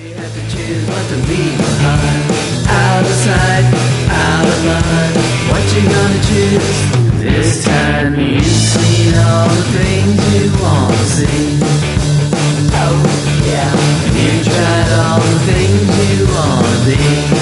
You have to choose what to leave behind. Out of sight, out of mind. What you gonna choose this time? You've seen all the things you want to see. Oh yeah, you tried all the things you want to be.